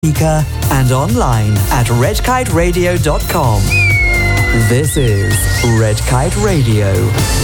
speaker and online at redkiteradio.com. This is Red Kite Radio.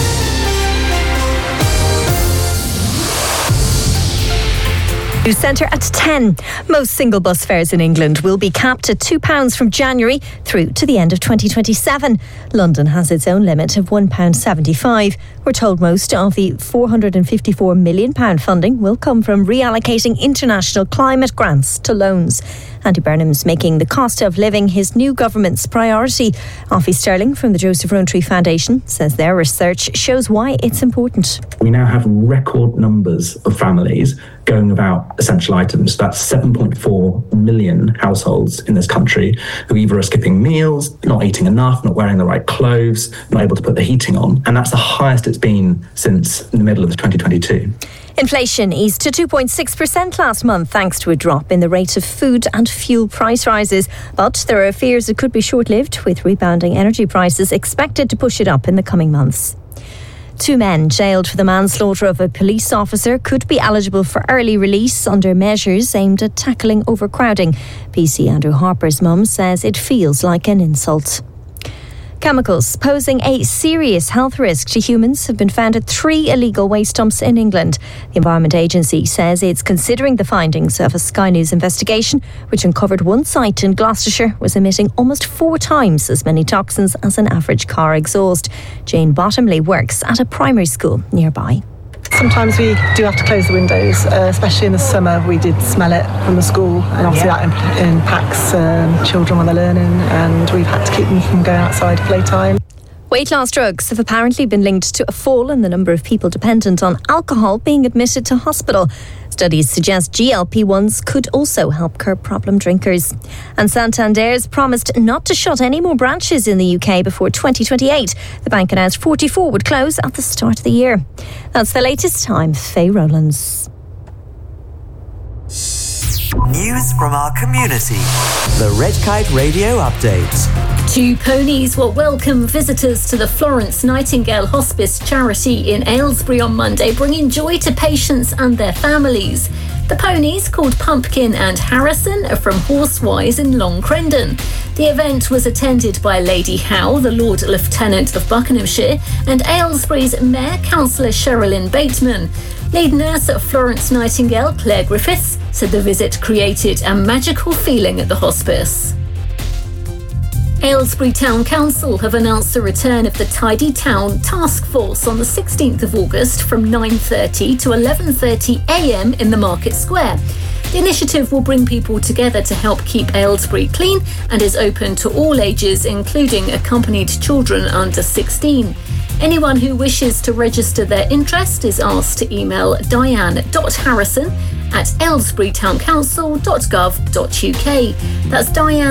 News Centre at 10. Most single bus fares in England will be capped at £2 from January through to the end of 2027. London has its own limit of £1.75. We're told most of the £454 million funding will come from reallocating international climate grants to loans. Andy Burnham's making the cost of living his new government's priority. Offie Sterling from the Joseph Rowntree Foundation says their research shows why it's important. We now have record numbers of families going without essential items. That's 7.4 million households in this country who either are skipping meals, not eating enough, not wearing the right clothes, not able to put the heating on. And that's the highest it's been since the middle of 2022. Inflation eased to 2.6% last month thanks to a drop in the rate of food and fuel price rises. But there are fears it could be short-lived, with rebounding energy prices expected to push it up in the coming months. 2 men jailed for the manslaughter of a police officer could be eligible for early release under measures aimed at tackling overcrowding. PC Andrew Harper's mum says it feels like an insult. Chemicals posing a serious health risk to humans have been found at 3 illegal waste dumps in England. The Environment Agency says it's considering the findings of a Sky News investigation, which uncovered one site in Gloucestershire was emitting almost 4 times as many toxins as an average car exhaust. Jane Bottomley works at a primary school nearby. Sometimes we do have to close the windows, especially in the summer. We did smell it from the school, and obviously that impacts children when they're learning, and we've had to keep them from going outside playtime. Weight loss drugs have apparently been linked to a fall in the number of people dependent on alcohol being admitted to hospital. Studies suggest GLP-1s could also help curb problem drinkers. And Santander's promised not to shut any more branches in the UK before 2028. The bank announced 44 would close at the start of the year. That's the latest. I'm Faye Rowlands. News from our community. The Red Kite Radio Update. 2 ponies will welcome visitors to the Florence Nightingale Hospice charity in Aylesbury on Monday, bringing joy to patients and their families. The ponies, called Pumpkin and Harrison, are from Horsewise in Long Crendon. The event was attended by Lady Howe, the Lord Lieutenant of Buckinghamshire, and Aylesbury's Mayor Councillor Sherilyn Bateman. Lead nurse at Florence Nightingale, Claire Griffiths, said the visit created a magical feeling at the hospice. Aylesbury Town Council have announced the return of the Tidy Town Task Force on the 16th of August from 9:30 to 11:30am in the Market Square. The initiative will bring people together to help keep Aylesbury clean and is open to all ages, including accompanied children under 16. Anyone who wishes to register their interest is asked to email diane.harrison@aylesburytowncouncil.gov.uk. That's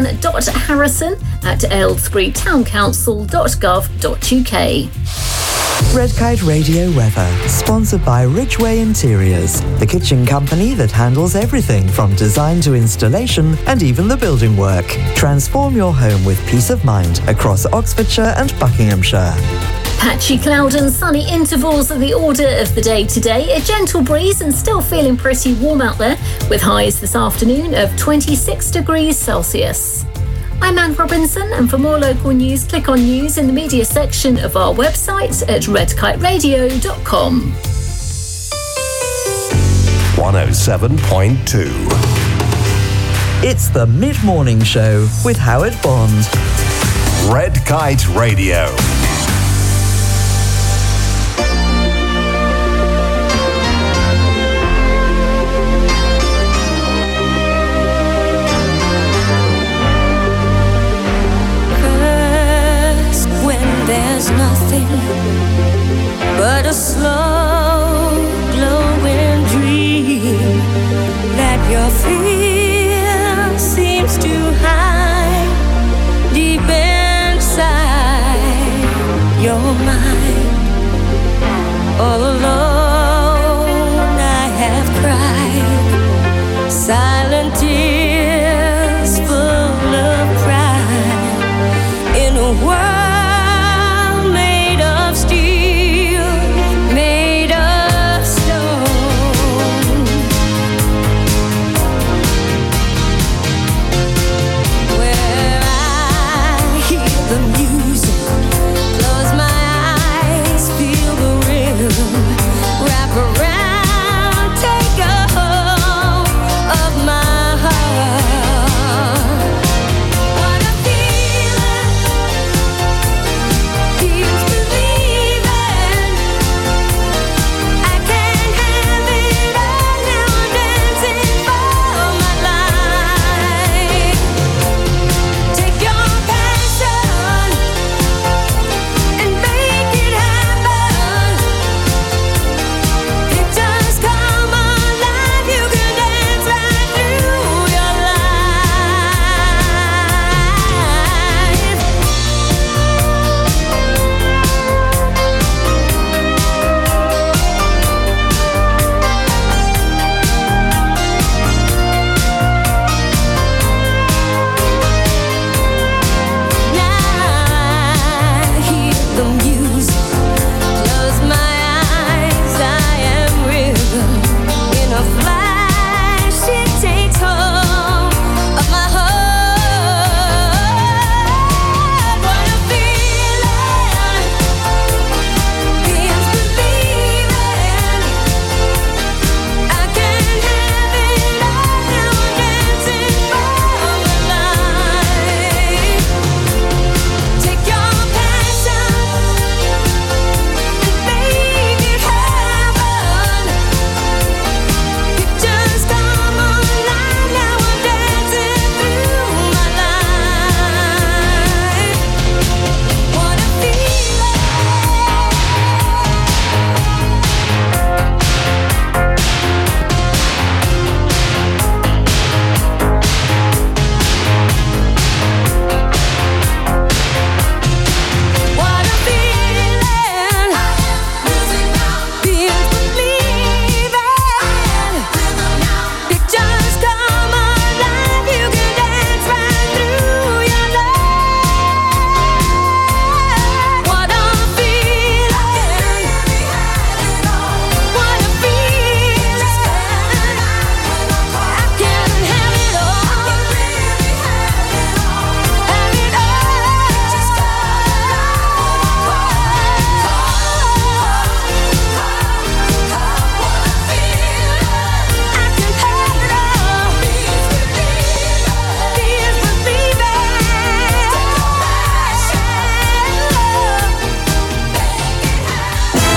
diane.harrison@aylesburytowncouncil.gov.uk. Red Kite Radio weather, sponsored by Ridgeway Interiors, the kitchen company that handles everything from design to installation and even the building work. Transform your home with peace of mind across Oxfordshire and Buckinghamshire. Patchy cloud and sunny intervals are the order of the day today. A gentle breeze and still feeling pretty warm out there, with highs this afternoon of 26 degrees Celsius. I'm Anne Robinson, and for more local news, click on news in the media section of our website at redkiteradio.com. 107.2. It's the Mid-Morning Show with Howard Bond. Red Kite Radio. There's nothing but a slow glowing dream that your fear seems to hide deep inside your mind. All alone I have cried silent tears full of pride in a world steel.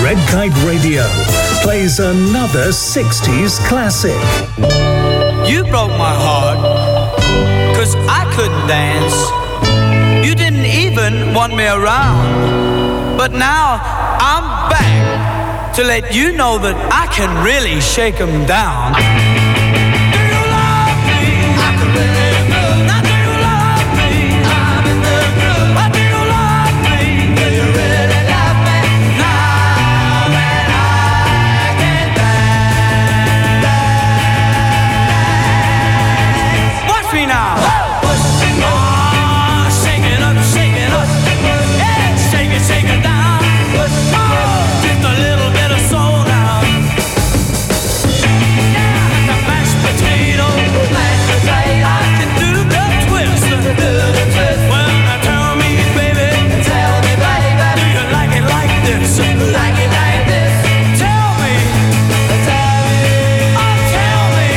Red Kite Radio plays another 60s classic. You broke my heart, 'cause I couldn't dance. You didn't even want me around. But now I'm back to let you know that I can really shake 'em down. Do you love me? I can really move. Now do you love me? I'm in the groove. But do you love me? Do you really love me? Now that I can dance. Watch me now. Shake it down, just a little bit of soul now. Yeah, the mashed potato, I can do the twist. Well, now tell me, baby, do you like it like this? Like it like this? Tell me, oh, tell me,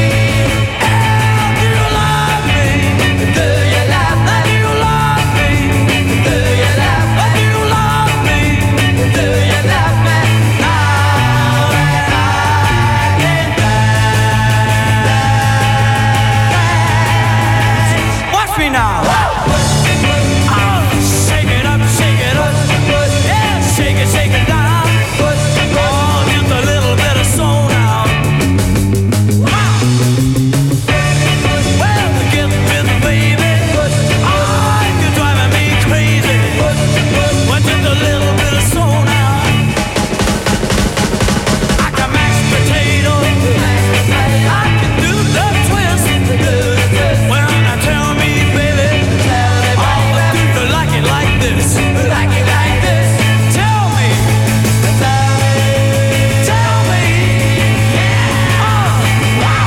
do you love me? Do you love me? Do you love me? Do you love me? Do you love me? Do you love me? Now that I can dance. Watch me now. Oh, shake it up, yeah, shake it down. Oh, just a little bit of soul now. Well, get with me, baby. Oh, you're driving me crazy. Well, just a little bit of soul now. I can mash potatoes. I can do the twist. Well, now tell me, baby. Oh, do you like it like this? Like it like this? Tell me. Tell me. Yeah. Oh,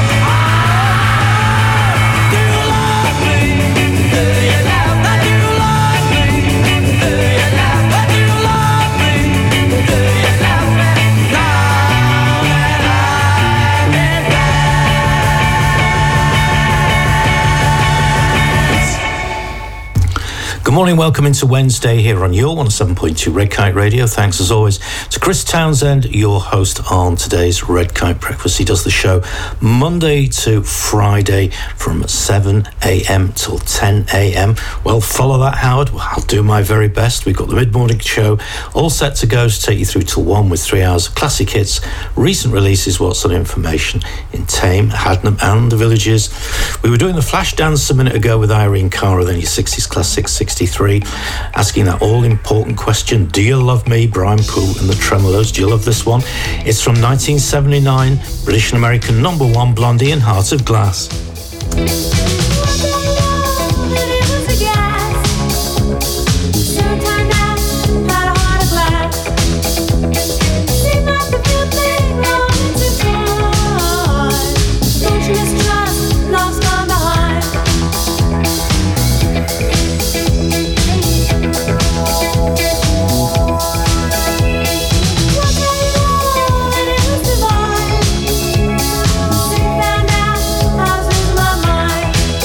do you love me? Do you love me? Do you love me? Do you love me? Do you love me? Do you love me? Now that I can dance. Good morning, welcome into Wednesday here on your 107.2 Red Kite Radio. Thanks as always to Chris Townsend, your host on today's Red Kite Breakfast. He does the show Monday to Friday from 7 a.m. till 10 a.m. Well, follow that, Howard. Well, I'll do my very best. We've got the mid-morning show all set to go to take you through till 1 with 3 hours of classic hits, recent releases, what's on information in Tame, Hadnam and the Villages. We were doing the flash dance a minute ago with Irene Cara, then your 60s classic 63, asking that all-important question, do you love me? Brian Poole and the Tremolos. Do you love this one? It's from 1979, British and American number one, Blondie and Heart of Glass. Found out I was losing my mind.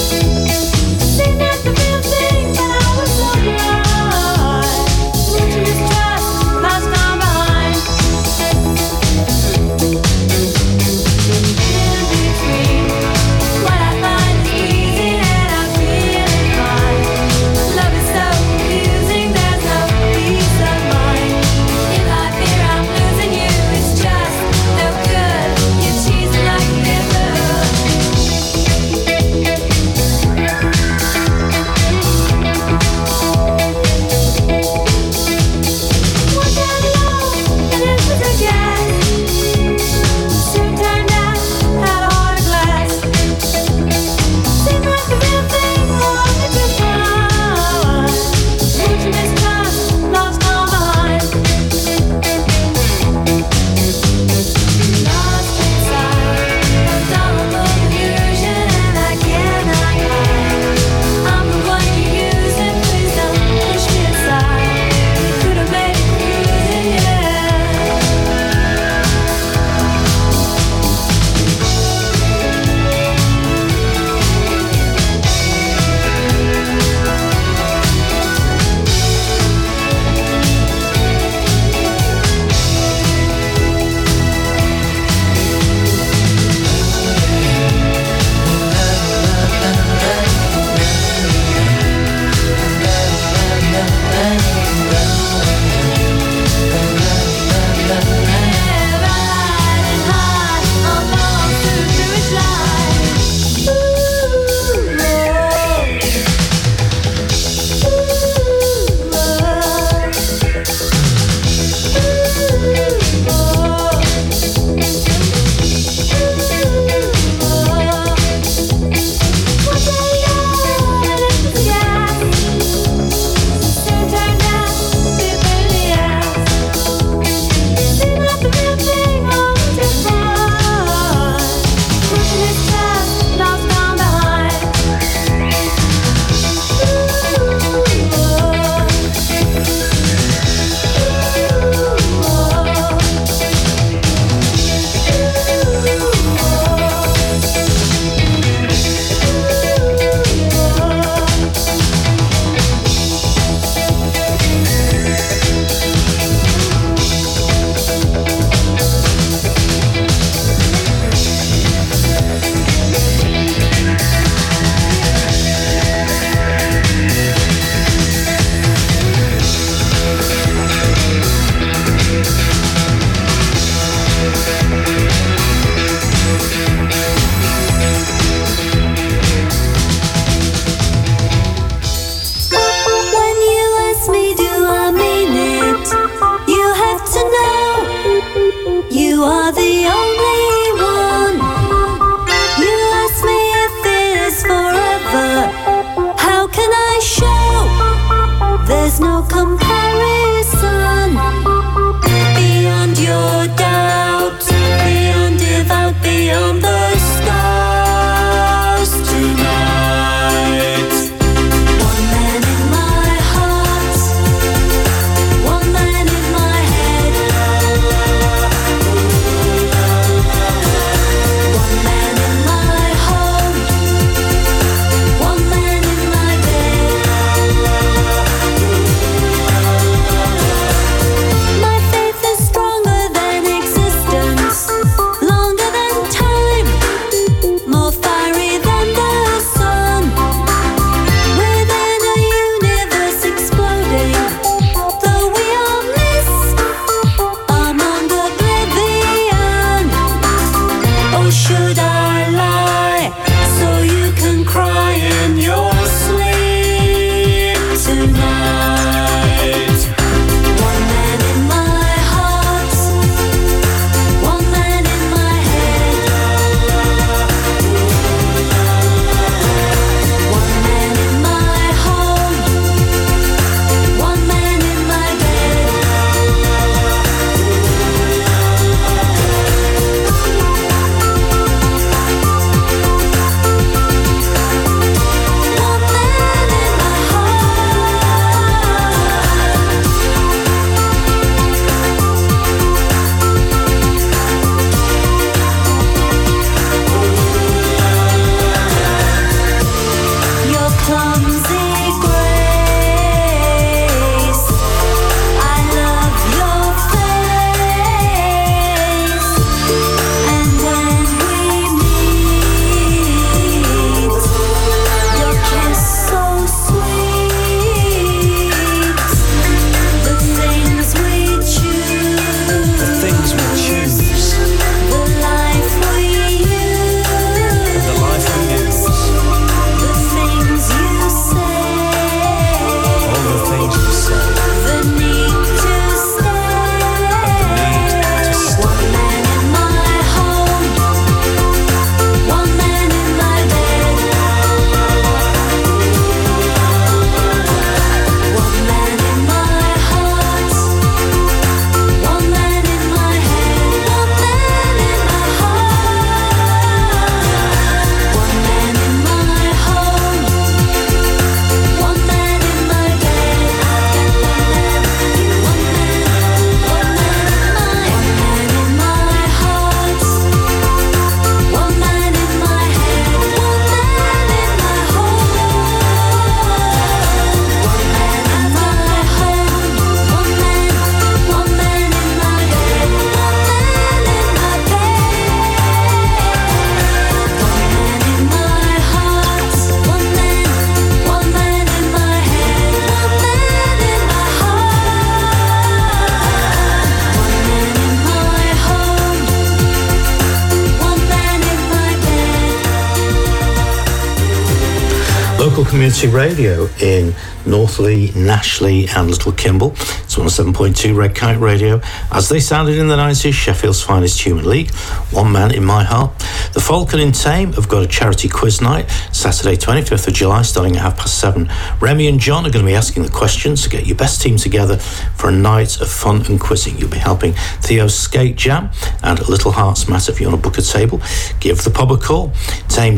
Local community radio in Northley, Nashley and Little Kimble. It's 107.2 Red Kite Radio. As they sounded in the 90s, Sheffield's finest human league, One Man in My Heart. The Falcon in Tame have got a charity quiz night, Saturday 25th of July, starting at 7:30. Remy and John are going to be asking the questions to get your best team together for a night of fun and quizzing. You'll be helping Theo's Skate Jam and Little Hearts Matter. If you want to book a table, give the pub a call. Tame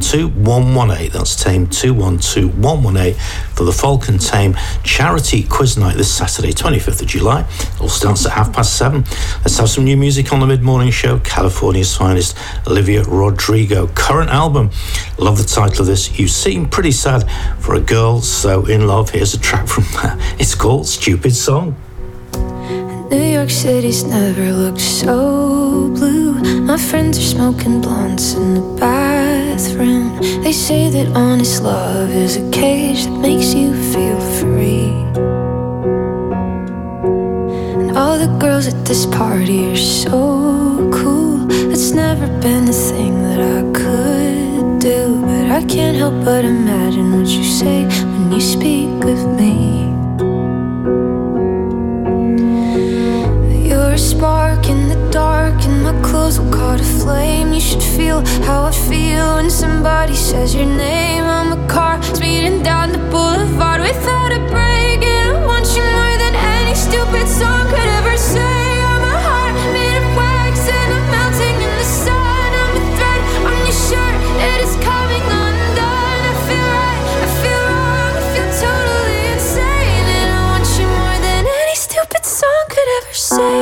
212-118. That's Tame 212-118 for the Falcon Tame charity quiz night this Saturday 25th of July. It all starts at 7:30. Let's have some new music on the mid-morning show. California's finest, Olivia Rodrigo. Current album. Love the title of this. You seem pretty sad for a girl so in love. Here's a track from that. It's called Stupid Song. New York City's never looked so blue. My friends are smoking blunts in the bathroom. They say that honest love is a cage that makes you feel free. And all the girls at this party are so cool. It's never been a thing that I could do, but I can't help but imagine what you say when you speak of me. You're a spark in the dark and my clothes will caught a flame. You should feel how I feel when somebody says your name. I'm a car speeding down the boulevard without a break, and I want you more than any stupid song could ever say. I'm a heart made of wax and I'm melting in the sun. I'm a thread on your shirt, it is coming undone. I feel right, I feel wrong, I feel totally insane, and I want you more than any stupid song could ever say.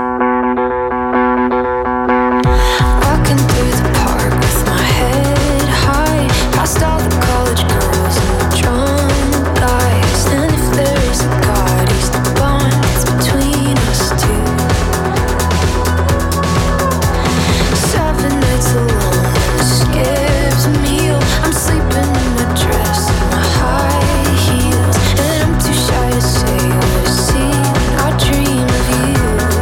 Walking through the park with my head high, past all the college girls and the drunk guys. And if there is a God, he's the bond that's between us two. 7 nights alone and a skipped meal. I'm sleeping in my dress and my high heels, and I'm too shy to say what I see when I dream of you.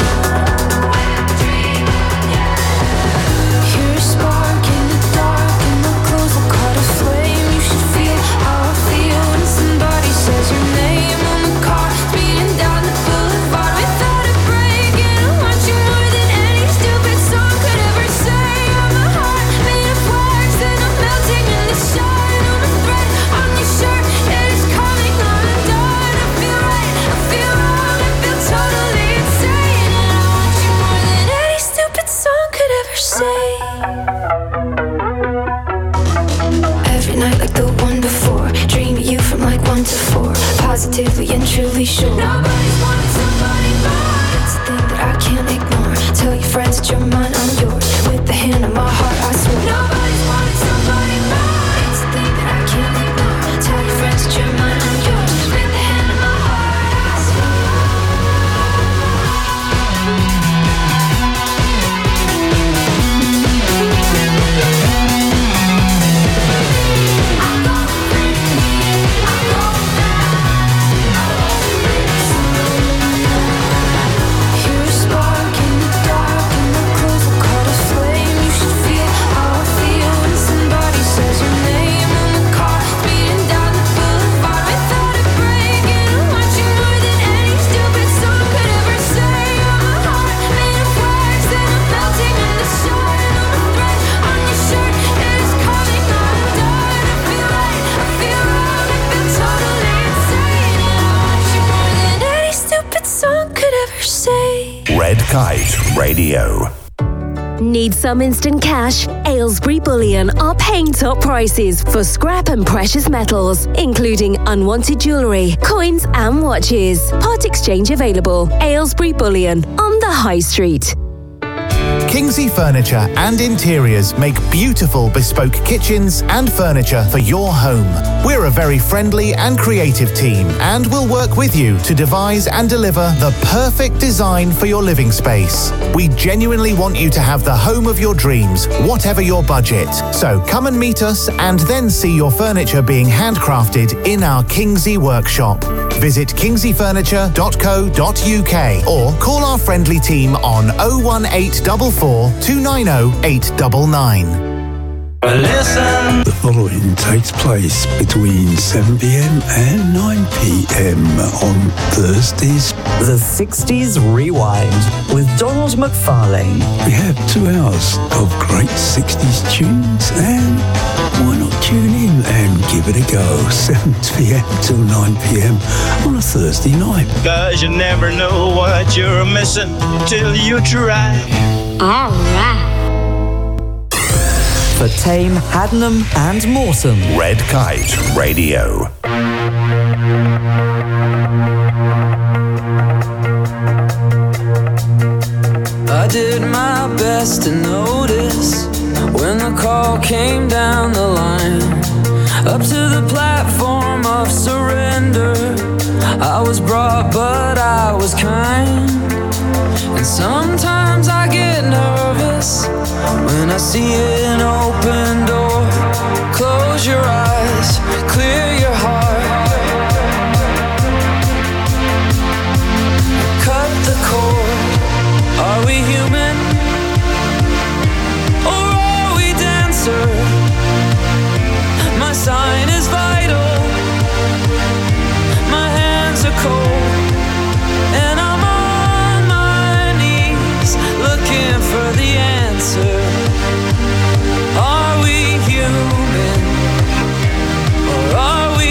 You're a spark in the dark and my clothes will caught a flame. You should feel how I feel when somebody says your name. I'm a car speeding down the boulevard without a break, and I want you more than any stupid song could ever say. I'm a heart made of wax and I'm melting in the sun. I'm a thread on your shirt, it is coming undone. I feel right, I feel wrong, I feel totally insane, and I want you more than any stupid song could ever say. Every night like the one before, dream of you from like 1 to 4, positively and truly sure. Nobody's wanting somebody more. It's a thing that I can't ignore. Tell your friends that you're mine, I'm yours. With the hand on my heart, I swear. Nobody's wanting somebody more. It's a thing that I can't ignore. Tell Kite Radio. Need some instant cash? Aylesbury Bullion are paying top prices for scrap and precious metals, including unwanted jewellery, coins and watches. Part exchange available. Aylesbury Bullion on the High Street. Kingsley Furniture and Interiors make beautiful bespoke kitchens and furniture for your home. We're a very friendly and creative team and will work with you to devise and deliver the perfect design for your living space. We genuinely want you to have the home of your dreams, whatever your budget. So come and meet us and then see your furniture being handcrafted in our Kingsley workshop. Visit kingsleyfurniture.co.uk or call our friendly team on 01844 290 899. Listen. The following takes place between 7 p.m. and 9 p.m. on Thursdays. The 60s Rewind with Donald McFarlane. We have 2 hours of great 60s tunes, and why not tune in and give it a go? 7 p.m. till 9 p.m. on a Thursday night. 'Cause you never know what you're missing till you try. All right. For Tame, Haddenham and Morecambe. Red Kite Radio. I did my best to notice when the call came down the line, up to the platform of surrender. I was brought, but I was kind. And sometimes I get nervous when I see an open door. Close your eyes, clear your heart. Cut the cord. Are we human? Or are we dancer? My sign is vital. My hands are cold. And I'm on my knees looking for the answer. Are we human? Or are we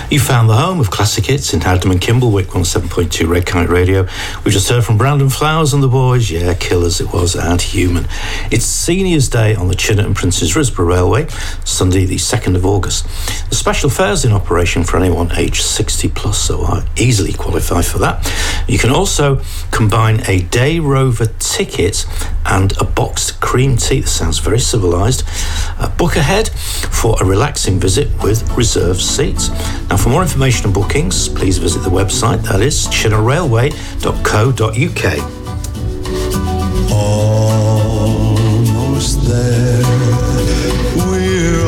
You found the home of classic hits in Haddam and Kimblewick, 107.2 Red Kite Radio. We just heard from Brandon Flowers and the Boys, yeah, Killers it was, and Human. It's Seniors Day on the Chinnet and Princes Risborough Railway, Sunday the 2nd of August. The special fares in operation for anyone aged 60 plus, so I easily qualify for that. You can also combine a day rover ticket and a boxed cream tea. That sounds very civilised. Book ahead for a relaxing visit with reserved seats. Now, for more information and bookings, please visit the website. That is chinnerailway.co.uk. Almost there. We're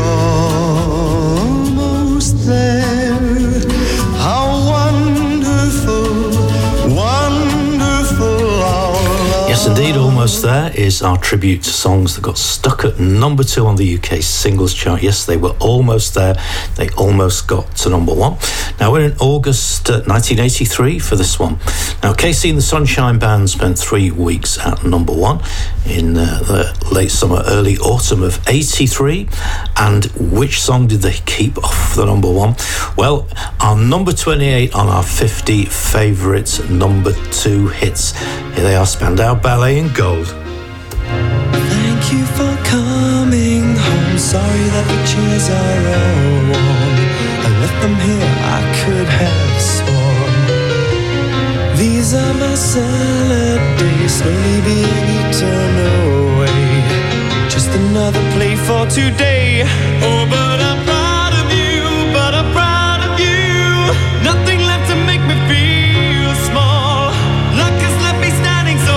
almost there. How wonderful, wonderful our love. Yes, indeed, Almost There is our tribute to songs that got stuck at number 2 on the UK singles chart. Yes, they were almost there. They almost got to number 1. Now, we're in August 1983 for this one. Now, KC and the Sunshine Band spent 3 weeks at number 1 in the late summer, early autumn of 83. And which song did they keep off the number 1? Well, our number 28 on our 50 favourite number 2 hits. Here they are, Spandau Ballet in Gold. Thank you for coming home. Sorry that the chairs are all warm. I left them here, I could have sworn. These are my salad days, slowly being eaten away. Just another play for today. Oh, but I'm proud of you, but I'm proud of you. Nothing left to make me feel small. Luck has left me standing so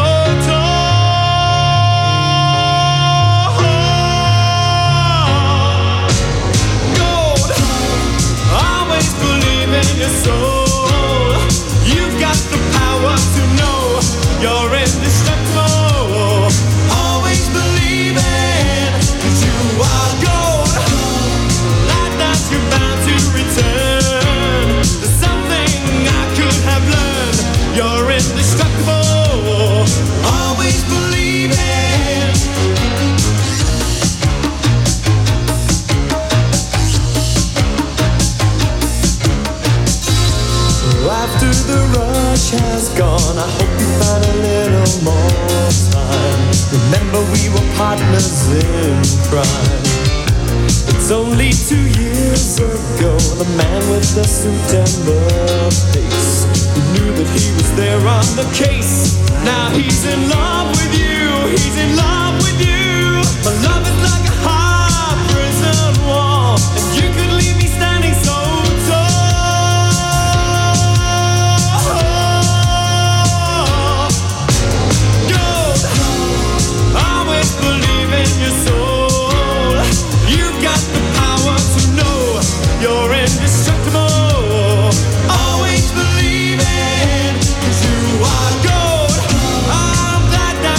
in your soul, you've got the power to know you're indestructible. Always believing that you are gold. Like that you're bound to return. There's something I could have learned. You're indestructible. Always believing. After the rush has gone, I hope you find a little more time. Remember we were partners in crime. It's only 2 years ago, the man with the suit and the face, who knew that he was there on the case. Now he's in love with you, he's in love with you. My love is like a high prison wall, and you could leave me standing so tall. In your soul, you've got the power to know you're indestructible. Always believing, 'cause you are gold. I'm glad that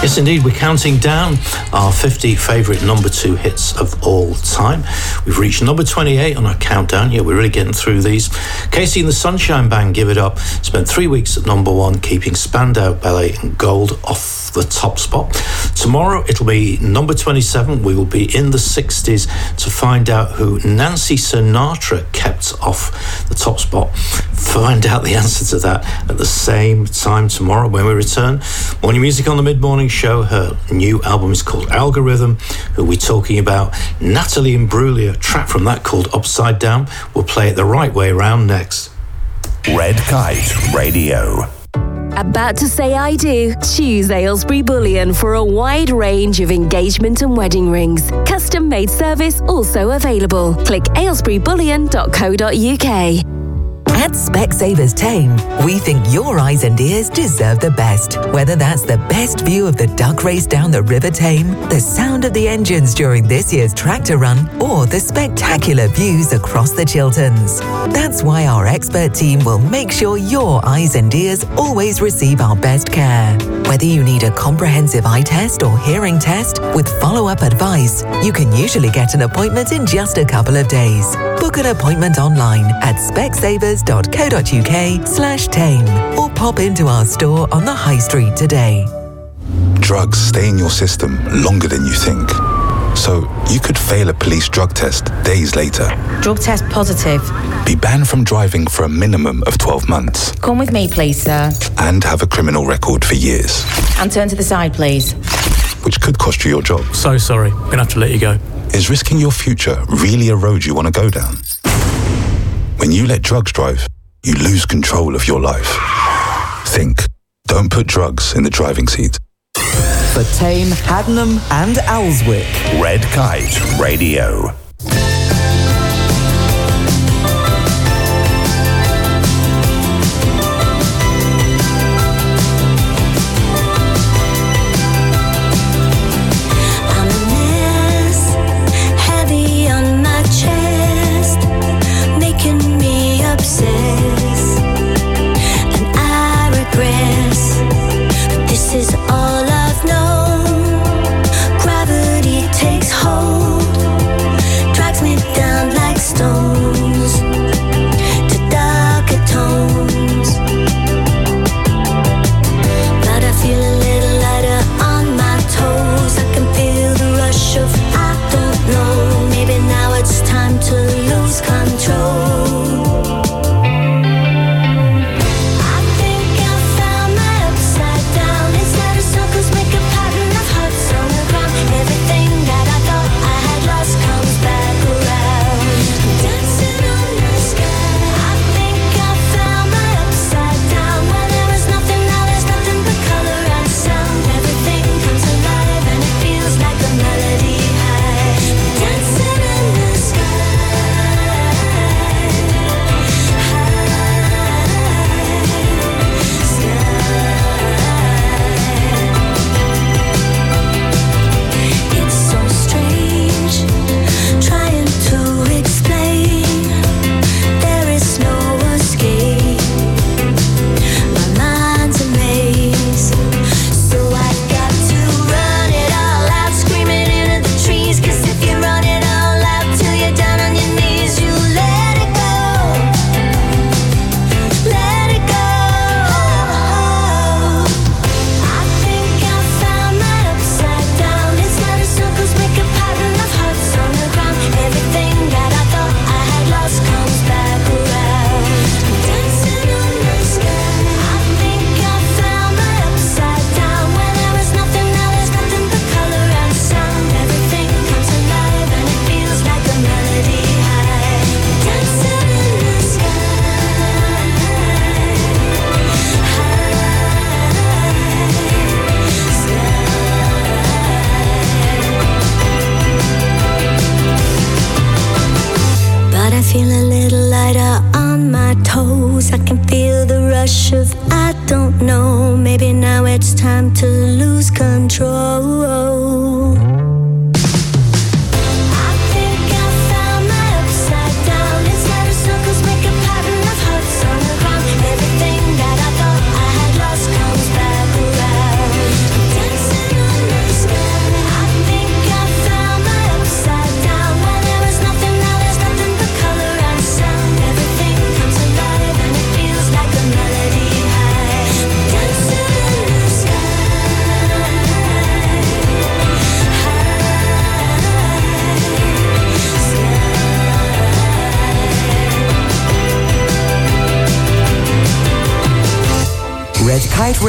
Yes, indeed, we're counting down our 50 favourite number 2 hits of all time. We've reached number 28 on our countdown. Yeah, we're really getting through these. Casey and the Sunshine Band, Give It Up, spent 3 weeks at number 1, keeping Spandau Ballet and Gold off the top spot. Tomorrow, it'll be number 27. We will be in the 60s to find out who Nancy Sinatra kept off the top spot. Find out the answer to that at the same time tomorrow when we return. Morning Music on the Mid-Morning Show. Her new album is called Algorithm. Who we're talking about? Natalie Imbruglia, track from that called Upside Down. We'll play it the right way round next. Red Kite Radio. About to say I do? Choose Aylesbury Bullion for a wide range of engagement and wedding rings. Custom made service also available. Click aylesburybullion.co.uk. At Specsavers Tame, we think your eyes and ears deserve the best. Whether that's the best view of the duck race down the River Tame, the sound of the engines during this year's tractor run, or the spectacular views across the Chilterns. That's why our expert team will make sure your eyes and ears always receive our best care. Whether you need a comprehensive eye test or hearing test with follow-up advice, you can usually get an appointment in just a couple of days. Book an appointment online at specsavers.co.uk/tame or pop into our store on the High Street today. Drugs stay in your system longer than you think. So you could fail a police drug test days later. Drug test positive. Be banned from driving for a minimum of 12 months. Come with me, please, sir. And have a criminal record for years. And turn to the side, please. Which could cost you your job. So sorry, I'm gonna have to let you go. Is risking your future really a road you want to go down? When you let drugs drive, you lose control of your life. Think. Don't put drugs in the driving seat. For Tame, Haddenham and Alswick. Red Kite Radio.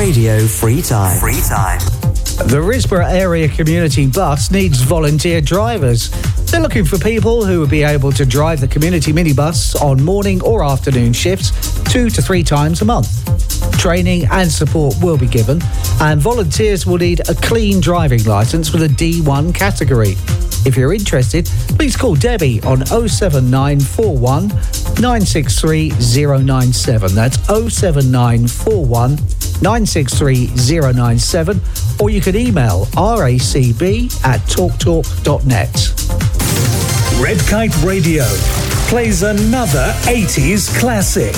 Radio Free Time. Free time. The Risborough Area Community Bus needs volunteer drivers. They're looking for people who will be able to drive the community minibus on morning or afternoon shifts 2 to 3 times a month. Training and support will be given, and volunteers will need a clean driving licence with a D1 category. If you're interested, please call Debbie on 07941 963 097. That's 07941 963 097, or you can email racb@talktalk.net. Red Kite Radio plays another 80s classic.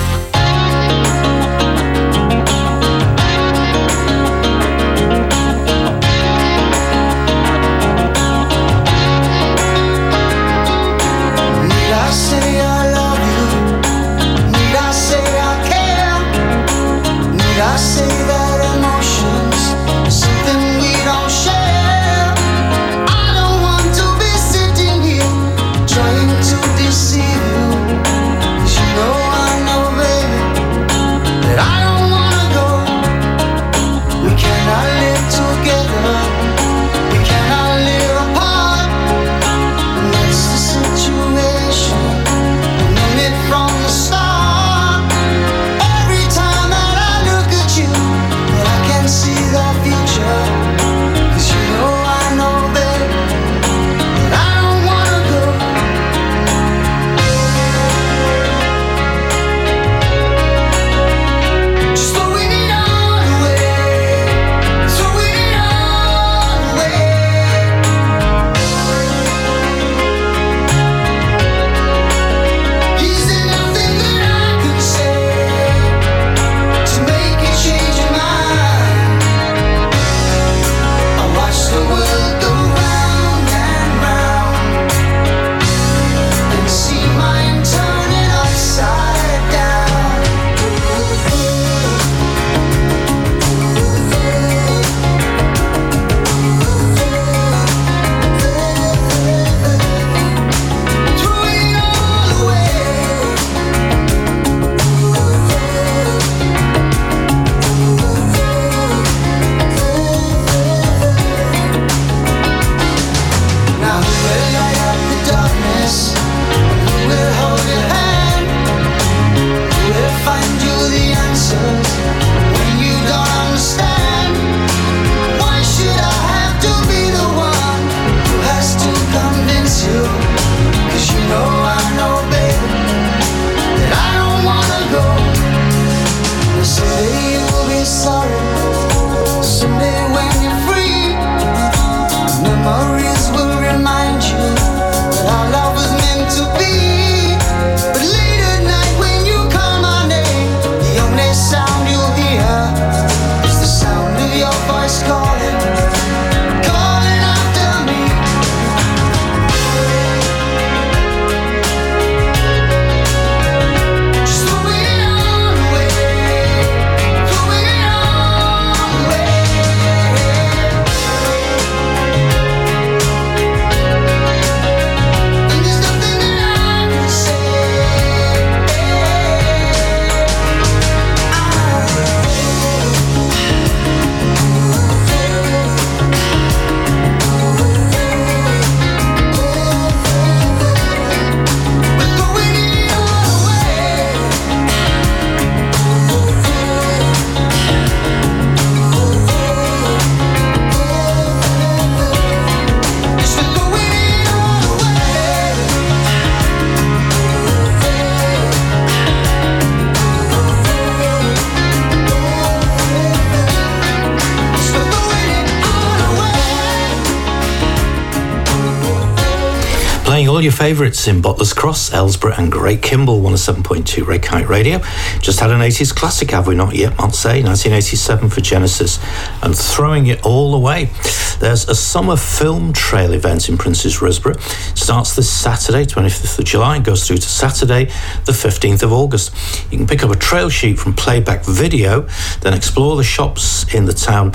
All your favourites in Butler's Cross, Ellsborough and Great Kimble, 107.2 Red Kite Radio. Just had an 80s classic, have we not yet, I'll say, 1987 for Genesis, and throwing it all away. There's a summer film trail event in Princes Risborough. It starts this Saturday, 25th of July, and goes through to Saturday, the 15th of August. You can pick up a trail sheet from Playback Video, then explore the shops in the town to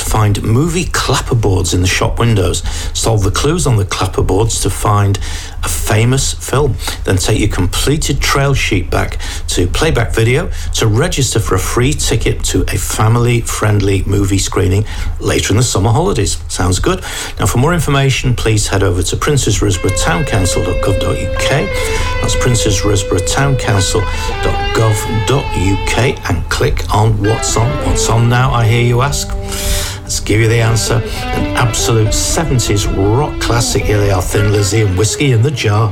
find movie clapperboards in the shop windows. Solve the clues on the clapperboards to find a famous film. Then take your completed trail sheet back to Playback Video to register for a free ticket to a family-friendly movie screening later in the summer holidays. Sounds good? Now, for more information, please head over to princesrisboroughtown.council.gov.uk. That's princesrisboroughtown.council.gov.uk and click on What's On. What's on now, I hear you ask? Let's give you the answer. An absolute 70s rock classic. Here they are, Thin Lizzy and Whiskey in the Jar.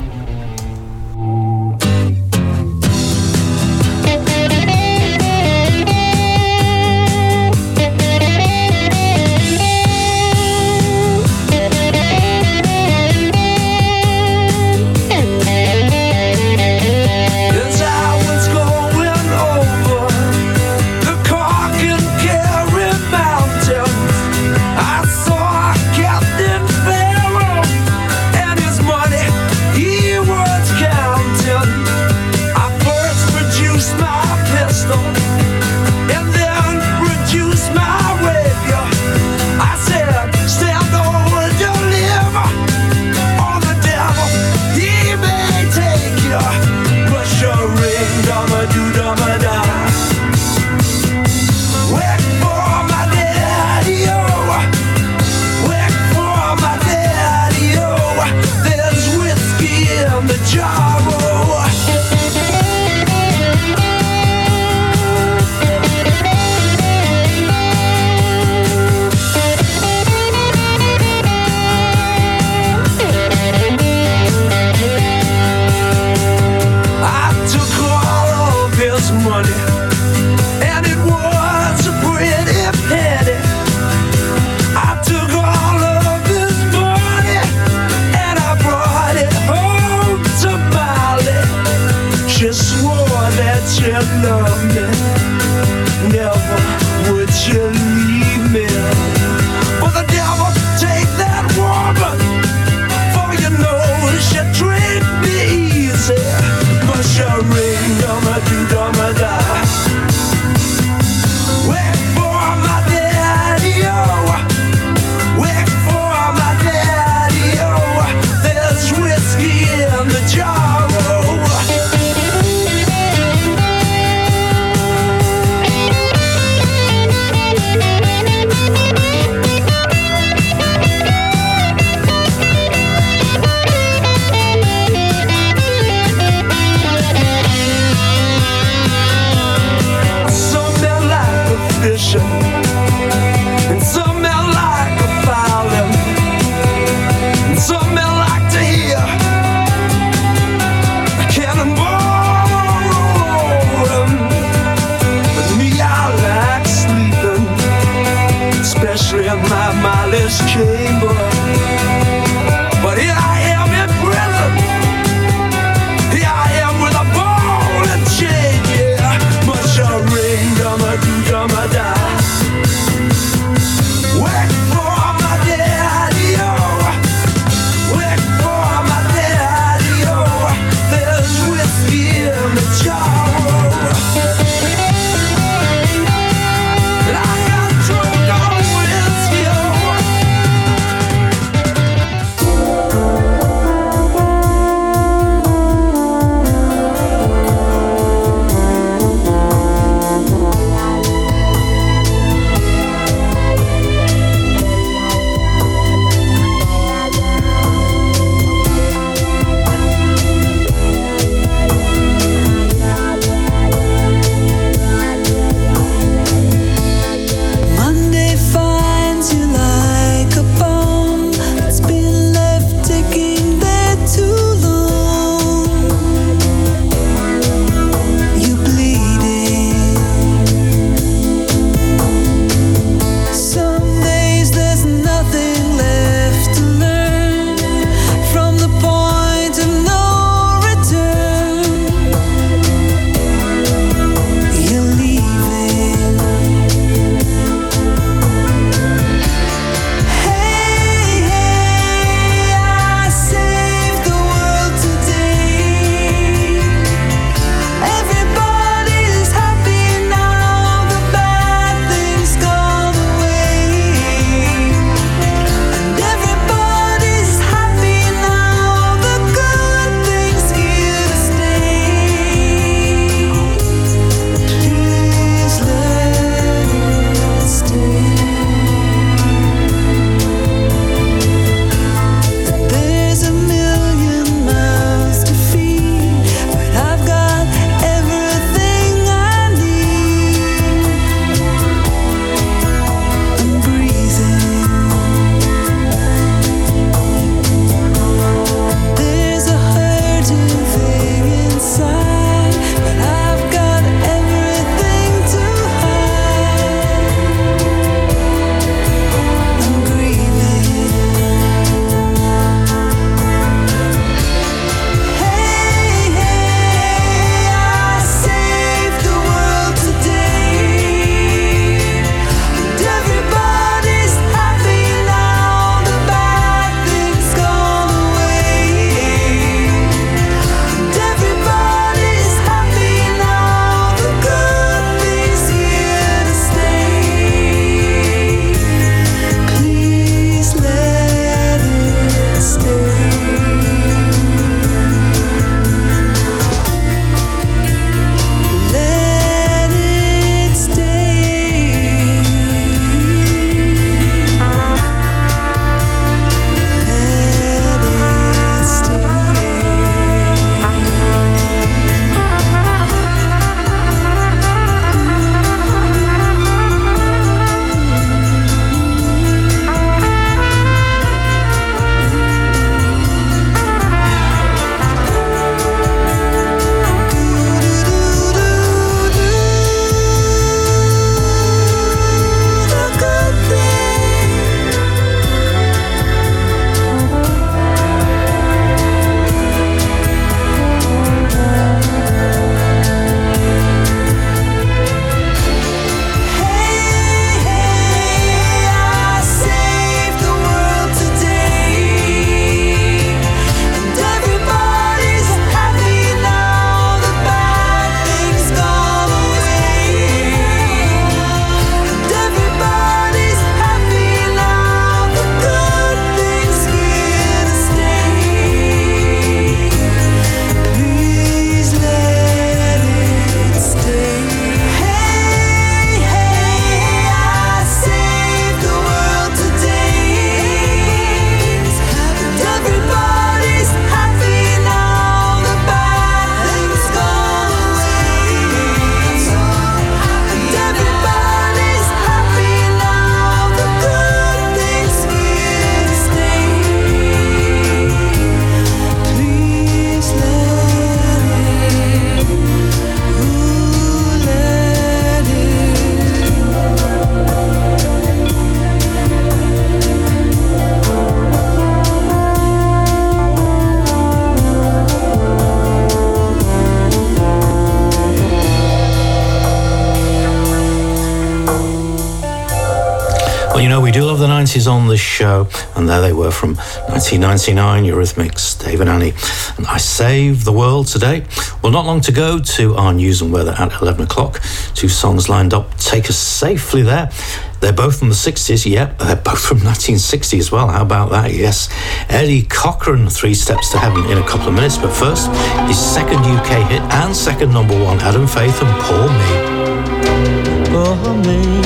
Well, you know, we do love the 90s on this show, and there they were from 1999, Eurythmics, Dave and Annie. And I Save the World today. Well, not long to go to our news and weather at 11 o'clock. 2 songs lined up, take us safely there. They're both from the 60s, yep. They're both from 1960 as well. How about that? Yes. Eddie Cochran, 3 Steps to Heaven in a couple of minutes. But first, his second UK hit and second number 1, Adam Faith and Poor Me. Poor me,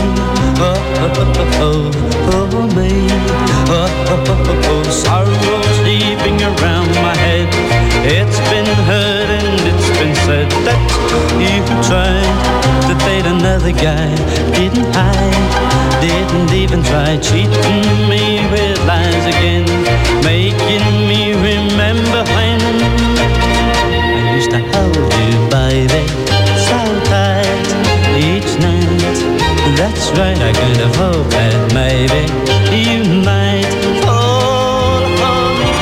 poor me, sorrow sleeping around my head. It's been heard and it's been said that you tried to date another guy. Didn't hide, didn't even try, cheating me with lies again, making me remember when I used to hold you, baby, so tight each night. That's right, I could have hoped that maybe you might fall for me.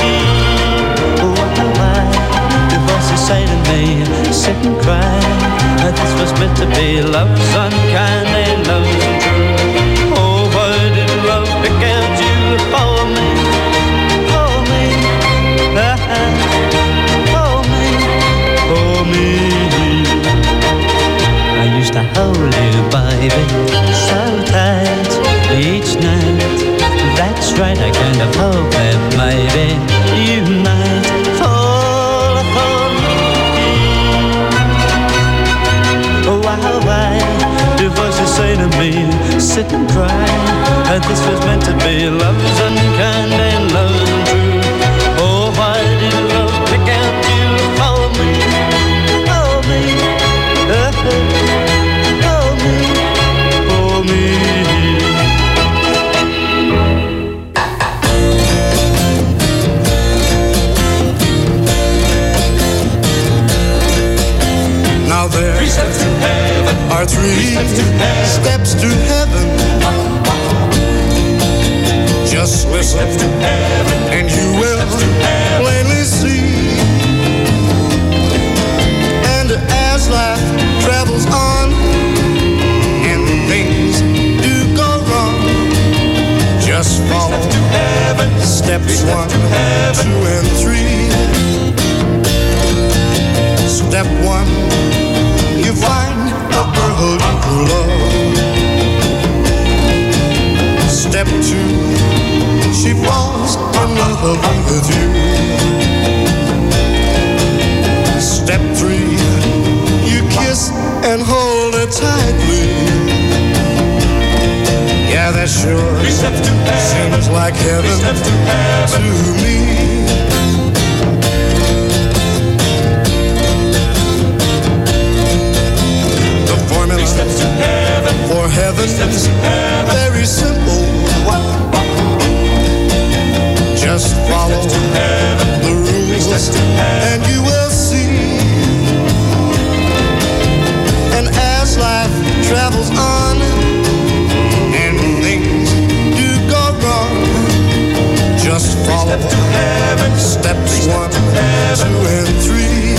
Why the voices say to me, sit and cry, this was meant to be love's unkind and love's untrue. Oh, why did love pick out you for me? For me, for me. I used to hold you, baby, so tight each night. That's right, I kind of hope that maybe you might fall for me. Why do voices say to me, sit and cry, this was meant to be love's unkind and love's untrue. Oh, why did love pick out you for me? For me, Now there are 3 steps to heaven. Just listen and you will plainly see. And as life travels on and things do go wrong, just follow steps 1, 2, and 3. Step 1, you find a girl you love. Step 2, she falls in love with you. Step 3, you kiss and hold her tightly. Yeah, that sure seems like heaven to me. For heaven, very simple. Just follow the rules and you will see. And as life travels on and things do go wrong, just follow steps 1, 2, and 3.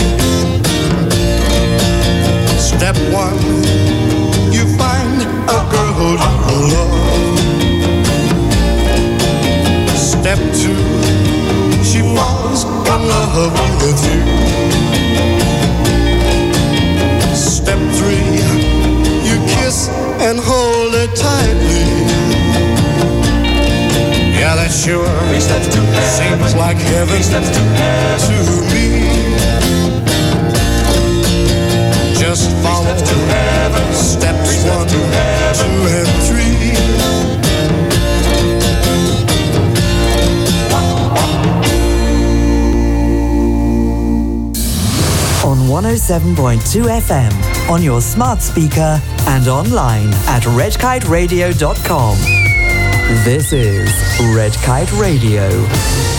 Step 1, you find a girl you love. Step 2, she falls in love with you. Step 3, you kiss and hold her tightly. Yeah, that sure seems like heaven to me. Just follow steps 1, 2, and 3. On 107.2 FM, on your smart speaker and online at redkiteradio.com. This is Red Kite Radio.